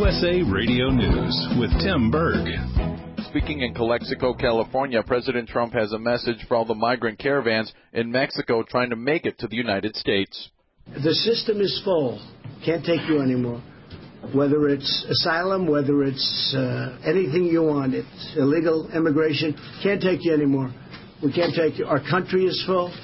USA Radio News with Tim Berg. Speaking in Calexico, California, President Trump has a message for all the migrant caravans in Mexico trying to make it to the United States. The system is full. Can't take you anymore. Whether it's asylum, whether it's anything you want, it's illegal immigration, can't take you anymore. We can't take you. Our country is full.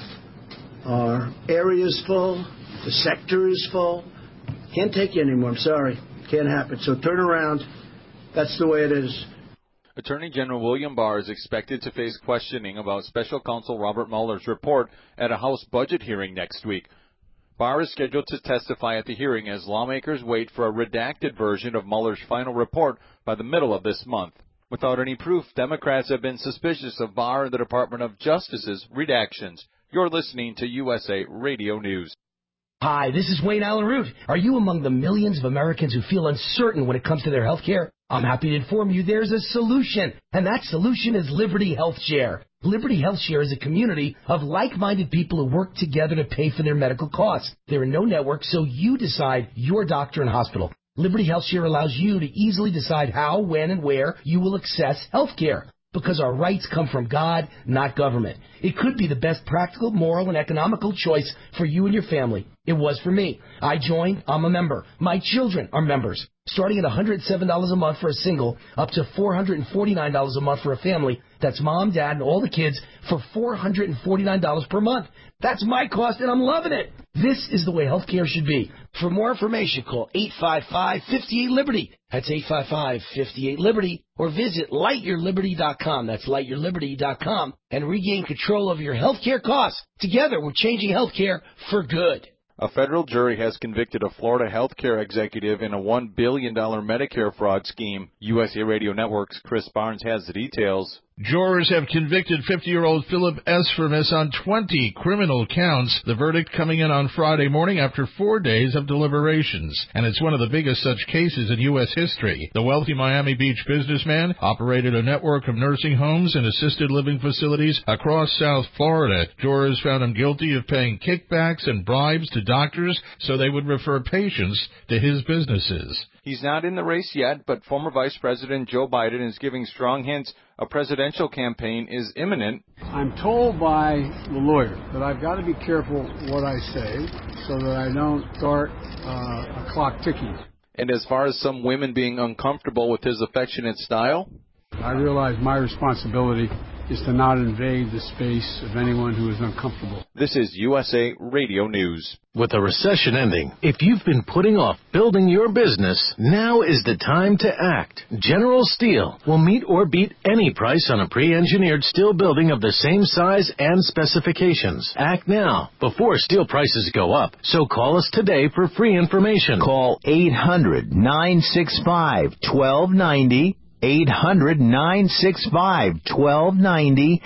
Our area is full. The sector is full. Can't take you anymore. I'm sorry. Can't happen. So turn around. That's the way it is. Attorney General William Barr is expected to face questioning about Special Counsel Robert Mueller's report at a House budget hearing next week. Barr is scheduled to testify at the hearing as lawmakers wait for a redacted version of Mueller's final report by the middle of this month. Without any proof, Democrats have been suspicious of Barr and the Department of Justice's redactions. You're listening to USA Radio News. Hi, this is Wayne Allen Root. Are you among the millions of Americans who feel uncertain when it comes to their health care? I'm happy to inform you there's a solution, and that solution is Liberty Health Share. Liberty Health Share is a community of like-minded people who work together to pay for their medical costs. There are no networks, so you decide your doctor and hospital. Liberty Health Share allows you to easily decide how, when, and where you will access health care. Because our rights come from God, not government. It could be the best practical, moral, and economical choice for you and your family. It was for me. I joined. I'm a member. My children are members. Starting at $107 a month for a single, up to $449 a month for a family. That's mom, dad, and all the kids for $449 per month. That's my cost, and I'm loving it. This is the way healthcare should be. For more information, call 855-58-LIBERTY. That's 855-58-LIBERTY. Or visit lightyourliberty.com. That's lightyourliberty.com. And regain control of your healthcare costs. Together, we're changing healthcare for good. A federal jury has convicted a Florida healthcare executive in a $1 billion Medicare fraud scheme. USA Radio Network's Chris Barnes has the details. Jurors have convicted 50-year-old Philip Esfermis on 20 criminal counts. The verdict coming in on Friday morning after 4 days of deliberations. And it's one of the biggest such cases in U.S. history. The wealthy Miami Beach businessman operated a network of nursing homes and assisted living facilities across South Florida. Jurors found him guilty of paying kickbacks and bribes to doctors so they would refer patients to his businesses. He's not in the race yet, but former Vice President Joe Biden is giving strong hints a presidential campaign is imminent. I'm told by the lawyer that I've got to be careful what I say so that I don't start a clock ticking. And as far as some women being uncomfortable with his affectionate style, I realize my responsibility is to not invade the space of anyone who is uncomfortable. This is USA Radio News. With the recession ending, if you've been putting off building your business, now is the time to act. General Steel will meet or beat any price on a pre-engineered steel building of the same size and specifications. Act now, before steel prices go up. So call us today for free information. Call 800-965-1290. 800-965-1290,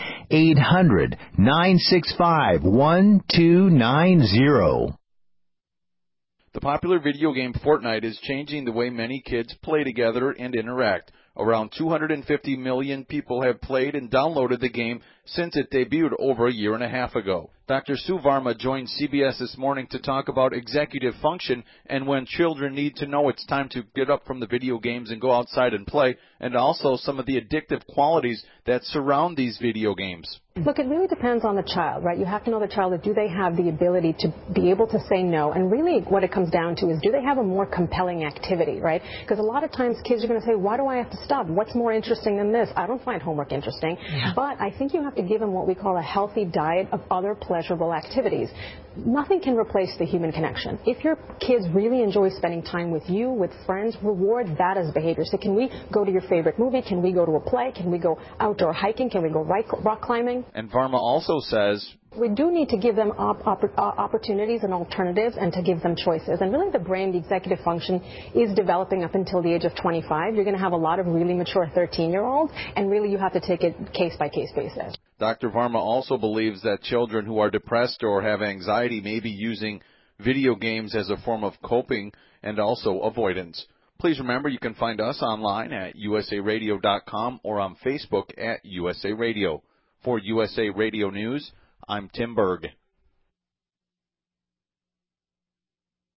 800-965-1290. The popular video game Fortnite is changing the way many kids play together and interact. Around 250 million people have played and downloaded the game since it debuted over a year and a half ago. Dr. Sue Varma joined CBS this morning to talk about executive function and when children need to know it's time to get up from the video games and go outside and play, and also some of the addictive qualities that surround these video games. Look, it really depends on the child, right? You have to know the child, do they have the ability to be able to say no? And really what it comes down to is, do they have a more compelling activity, right? Because a lot of times kids are going to say, why do I have to stop? What's more interesting than this? I don't find homework interesting. Yeah. But I think you have to give them what we call a healthy diet of other pleasurable activities. Nothing can replace the human connection. If your kids really enjoy spending time with you, with friends, reward that as behavior. So can we go to your favorite movie? Can we go to a play? Can we go outdoor hiking? Can we go rock climbing? And Varma also says, we do need to give them opportunities and alternatives and to give them choices. And really the brain, the executive function, is developing up until the age of 25. You're going to have a lot of really mature 13-year-olds, and really you have to take it case-by-case basis. Dr. Varma also believes that children who are depressed or have anxiety may be using video games as a form of coping and also avoidance. Please remember you can find us online at usaradio.com or on Facebook at USA Radio. For USA Radio News, I'm Tim Berg.